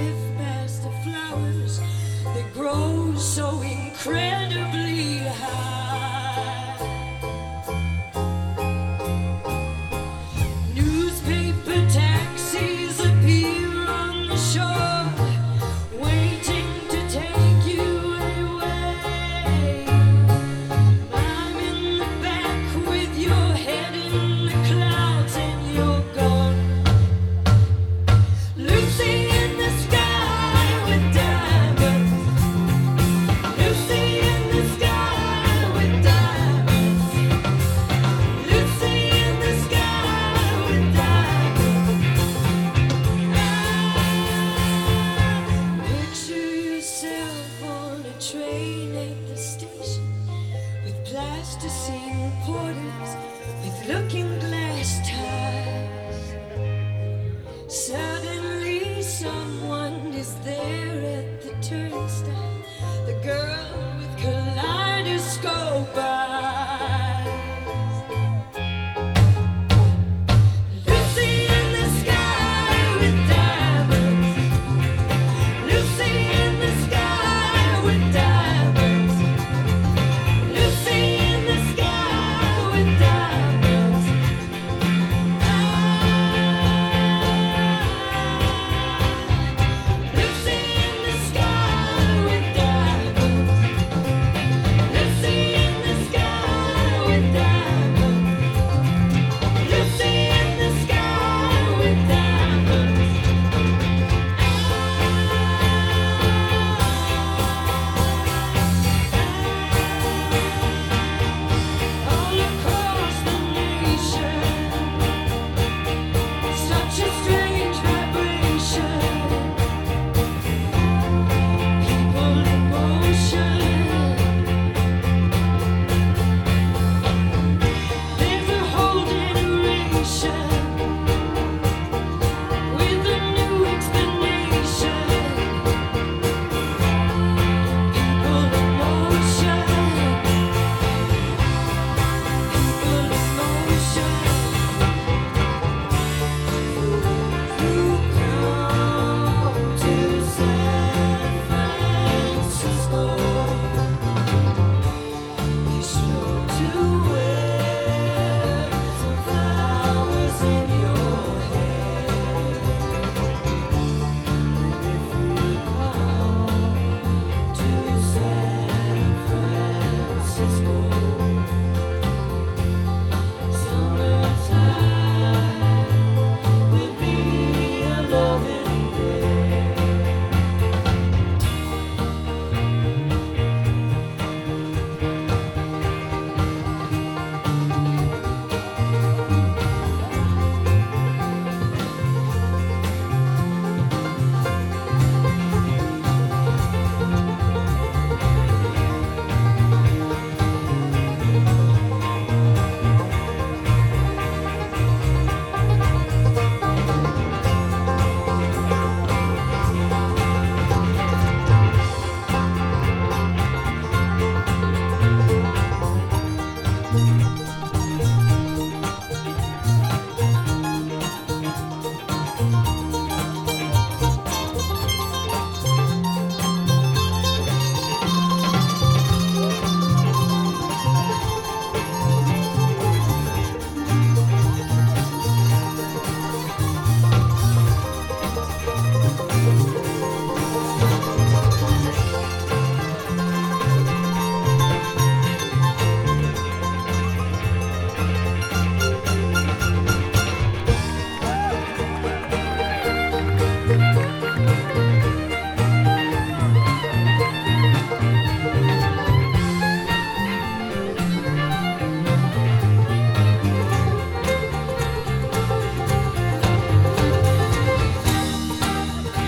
drift past the flowers that grow so incredibly high. Newspaper taxis appear on the shore, waiting to take you away. I'm in the back with your head in the clouds and you're gone. Lucy in the sky with diamonds. Lucy in the sky with diamonds. Lucy in the sky with diamonds. Picture yourself on a train at the station with plasticine porters with looking glass ties. Suddenly someone is there at the turnstile, the girl with kaleidoscope eyes.